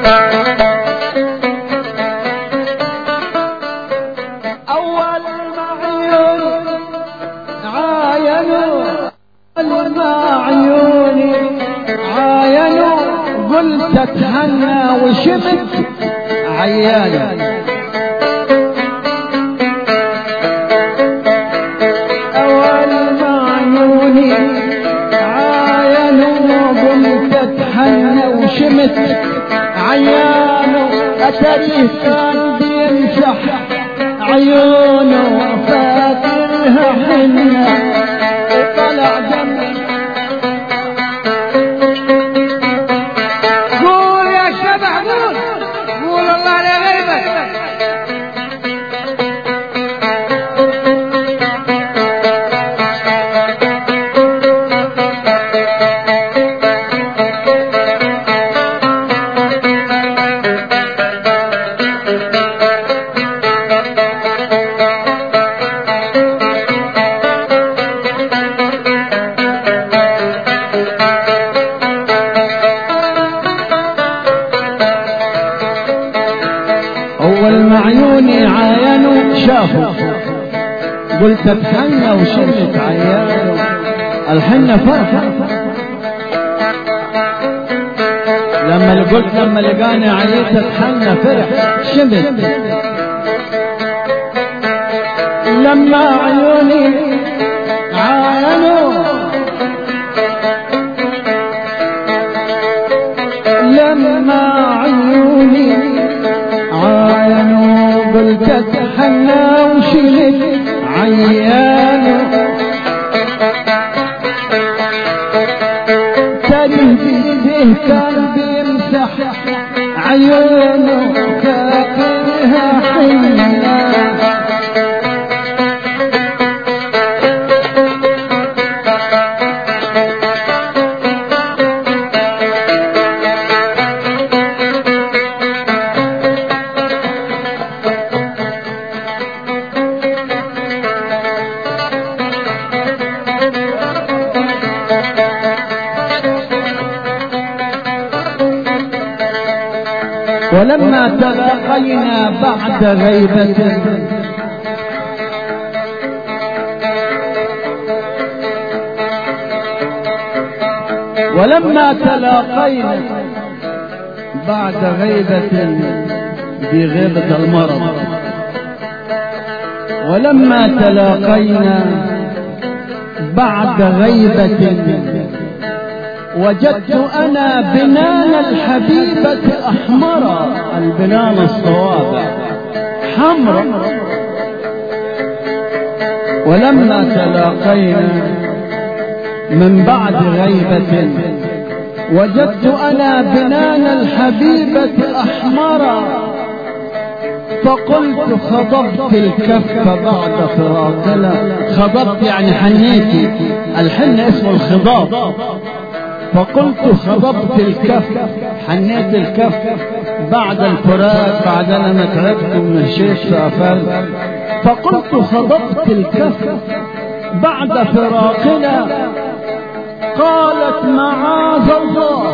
تتهنى وشمت عيانه أول ما عيوني عاينوا قلت تتهنى وشمت عيانه أتريه كان بيمسح عيونه فاكرها حنة طلع دمه عيوني عاينوا شافوا قلت اتهنى وشمت عيانه الحنة فرحة لما لقاني عليك اتهنى فرح شمت لما عيوني عاينوا لما عيوني عاينوا قلت اتحنى وشلت عيانه تريه بيده كان بيمسح عيونه فاكرها حنة ولما تلاقينا بعد غيبة ولما تلاقينا بعد غيبة بغيبة المرض ولما تلاقينا بعد غيبة وجدت أنا بنان الحبيبة أحمرا البنان الصوابع حمرا ولما تلاقينا من بعد غيبة وجدت أنا بنان الحبيبة أحمرا فقلت خضبت الكف بعد فراقنا خضبت يعني حنيتي الحن اسمه الخضاب فقلت خضبت الكف حنيت الكف بعد الفراق بعد أنا تعبت من الشيش فأفرت فقلت خضبت الكف بعد فراقنا قالت معاذ الله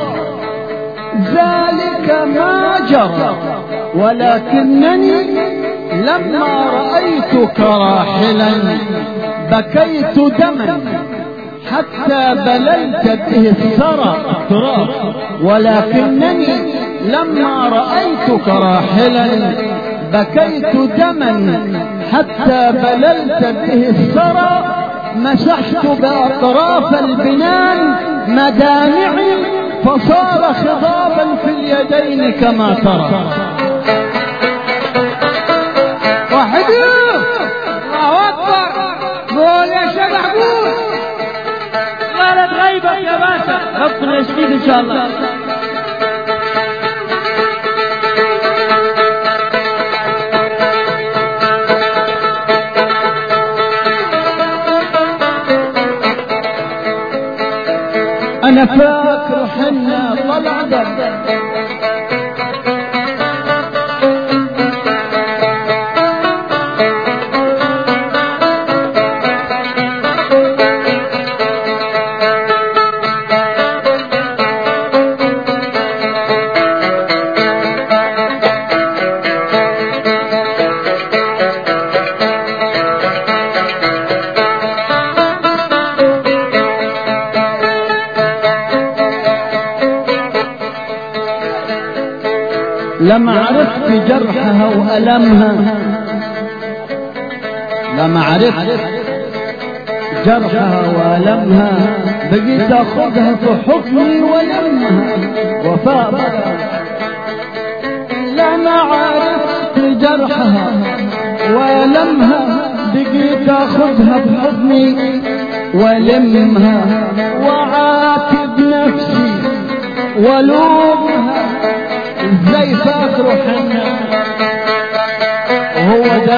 ذلك ما جرى ولكنني لما رأيتك راحلا بكيت دما حتى بللت به الثرى التراب ولكنني لما رأيتك راحلا بكيت دما حتى بللت به الثرى مسحت بأطراف البنان مدامعي فصار خضابا في اليدين كما ترى وحدوه الله أكبر قول يا شبح قول قالت غيبك يا باشا ربنا يشفيك إن شاء الله أنا فاكر حنا طلع دم لما عرفت جرحها وألمها، لما عرفت جرحها وألمها بقيت أخذها في حضني ولمها وفاء. لما عرفت جرحها وألمها بقيت أخذها في حضني ولمها وعاتب نفسي ولومها ازاي فاكروا حنا وهو ده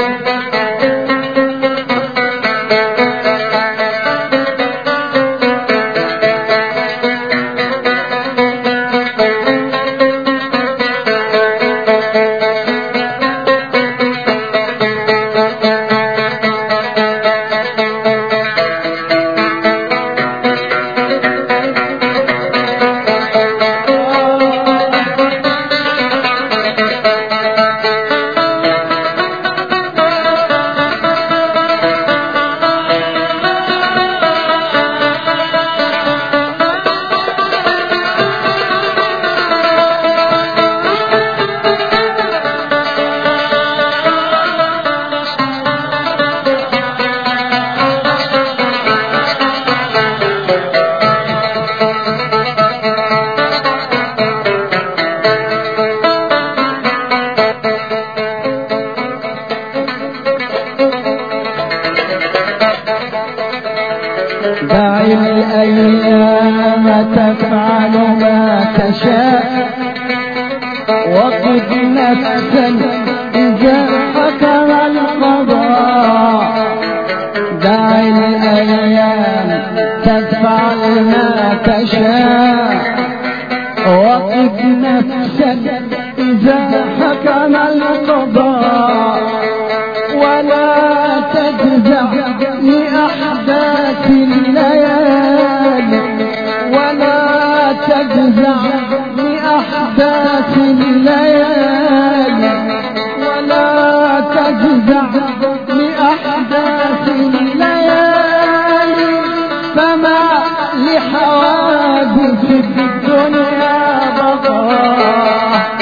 دع الأيام تفعل ما تشاء وقد نفسا إذا حكم القضاء. دع الأيام تفعل ما تشاء وقد نفسا إذا حكم القضاء. ولا تجزع لأحداث الليالي، ولا تجزع لأحداث الليالي، ولا تجزع لأحداث الليالي. فما لحوادث الدنيا بقاء.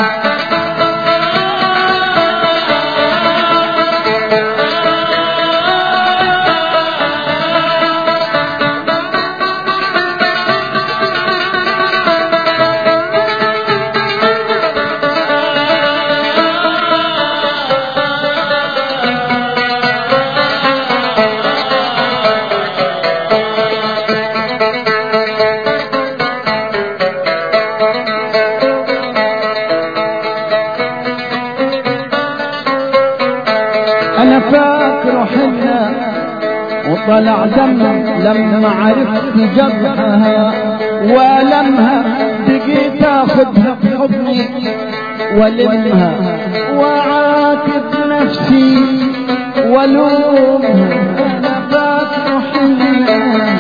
أنا فاكر حنا وطلع دم لما عرفت جرحها وألمها بقيت أخذها في حضني ولمها وعاتب نفسي ولومها. أنا فاكر حنا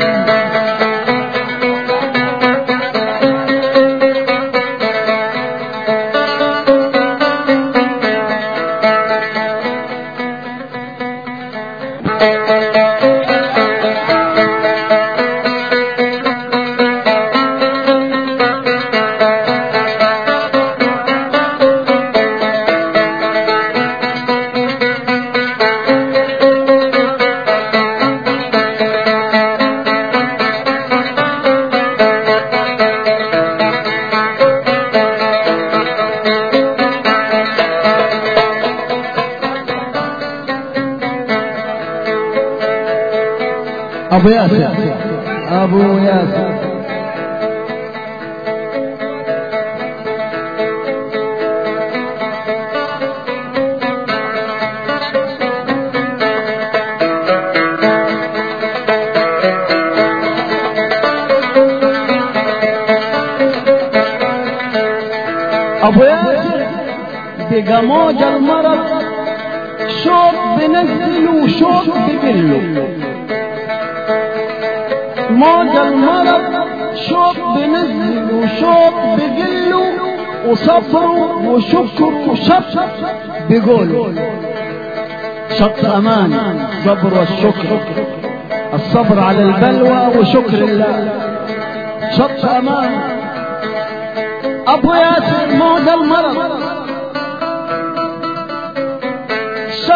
أبو ياسر، أبو ياسر أبو ياسر بقى موج المرض شوق بنزل وشوق بقله. موج المرض شوق بنزل وشوق بقله وصبر وشكر وشط بقوله. شط أمان صبر والشكر، الصبر على البلوى وشكر الله. شط أمان أبو ياسر موج المرض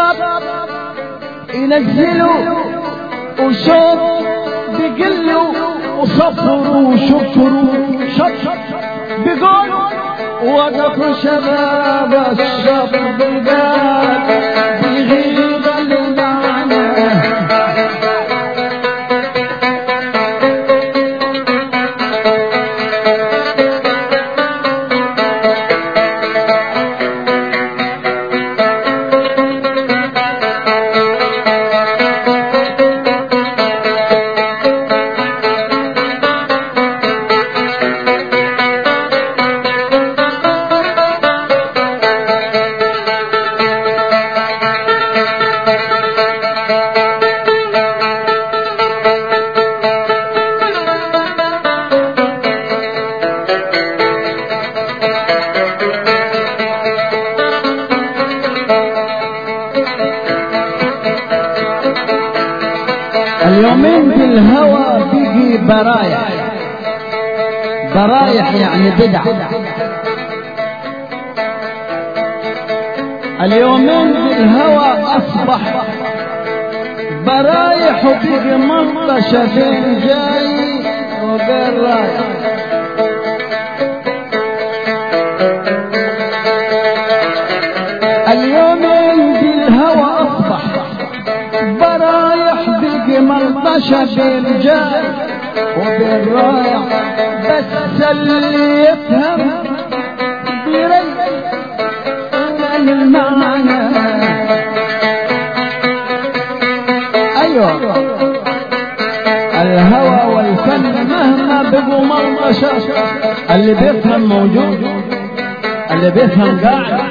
الصب ينزلوا وشوط بقلوا وصفروا وشكروا شط بقول وقف شباب الشط بقال بغيب المعنى اليومين بالهوى بيجي برايح يعني بدع. اليومين بالهوى أصبح برايح وبيجي منطشة بين جاي وبين رايح. اليومين بالهوى أصبح برايح بيجي منطشة بين جاي وبين رايح. بس اللي يفهم بيريح المعنى. أيوة الهوى والفن مهما بقوا منطشة اللي بيفهم موجود اللي بيفهم قاعد.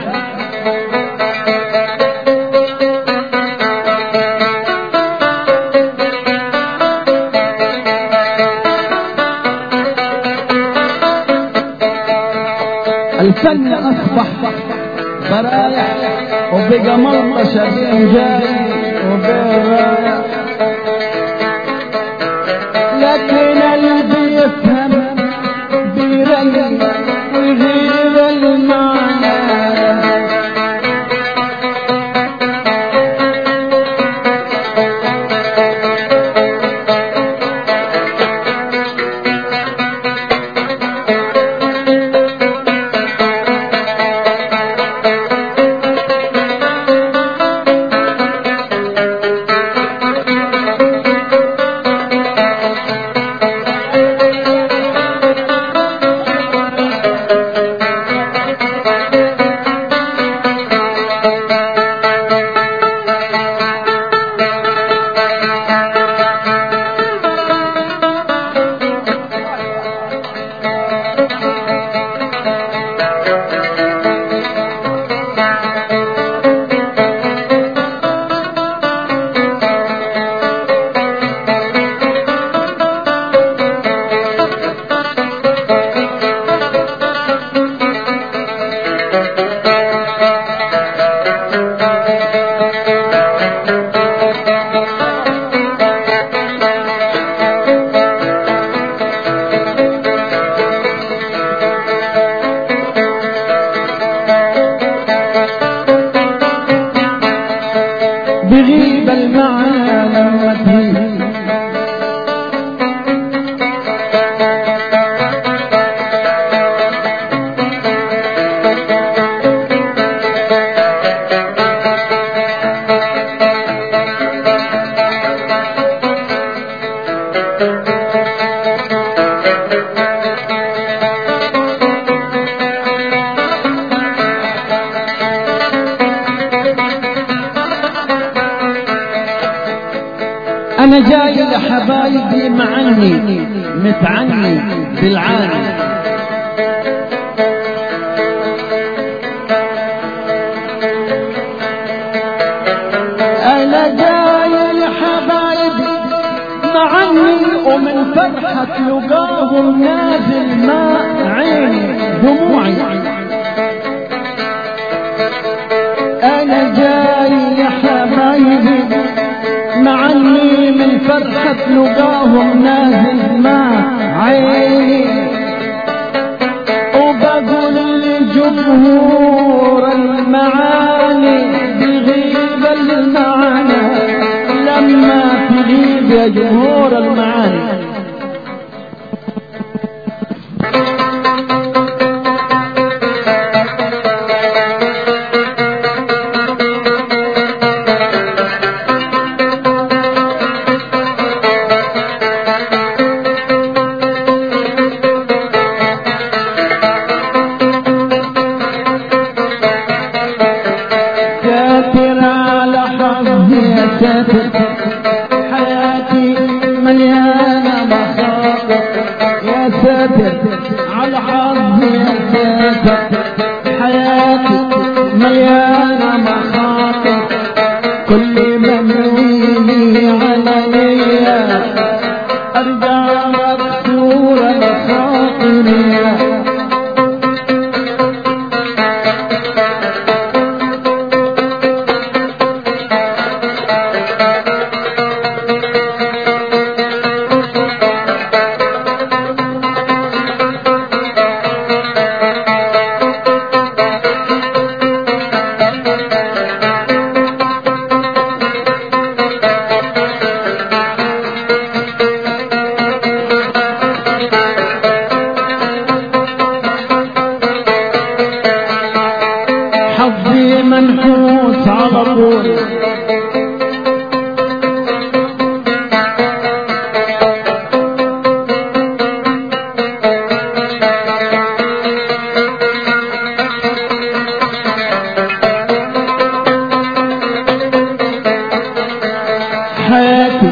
الفن أصبح برايح وبقى منطشة بين جاي وبين رايح. لكن اللي بيفهم بيريح ويغير المعنى. بغيب المعنى لما تهيب أنا جاي لحبايبي معني متعني بالعاني. أنا جاي لحبايبي معني ومن فرحة لقاهم نازل ماء عيني دموعي. أنا جاي لحبايبي معني من فرحة لقاهم نازل ماء عيني. وبقول لجمهور المعاني بغيب الحبيب يا جمهور المعاني. حياتي مليانة مخاطر يا ساتر على حظي يا ساتر، حياتي مليانة مخاطر كل ما منويني عليا ارجع مكسورة خاطري. حظي منحوس على طول حياتي،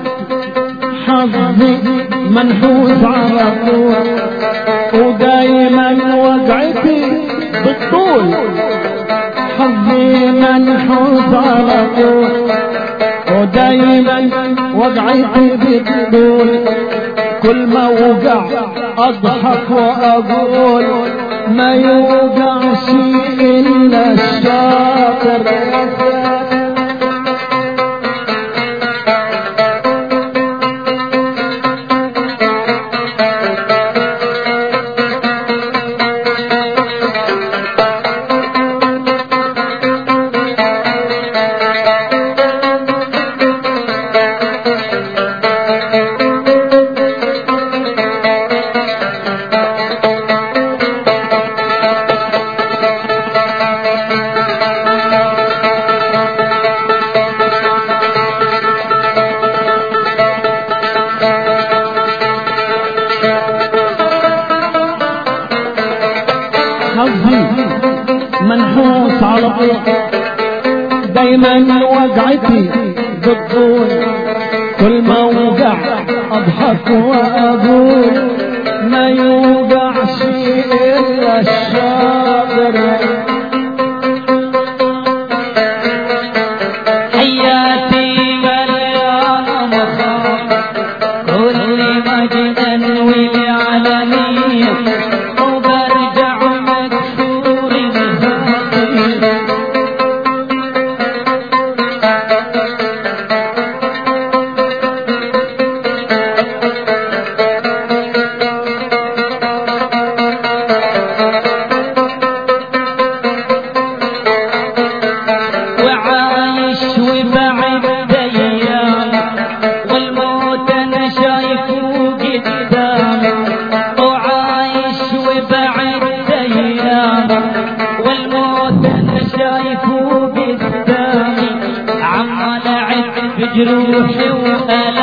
حظي منحوس على طول ودايما وقعتي بالطول، حظي منحوس على طول ودايما وقعتي بالطول، كل ما وقع اضحك واقول ما يوقع شيء الا الشاطر. حظي منحوس على طول دايما وقعتي بالطول، كل ما وقع اضحك واقول ما يوقع شيء الا الشاطر. حياتي مليانة مخاطر كل مجد والعالمية وبرجع مكسور الخاطر. وعايش وبعد ايام والموت انا شايفه قدامي، وعايش وبعد ايام والموت انا شايفه قدامي، عمال اعد بجروحي وألامي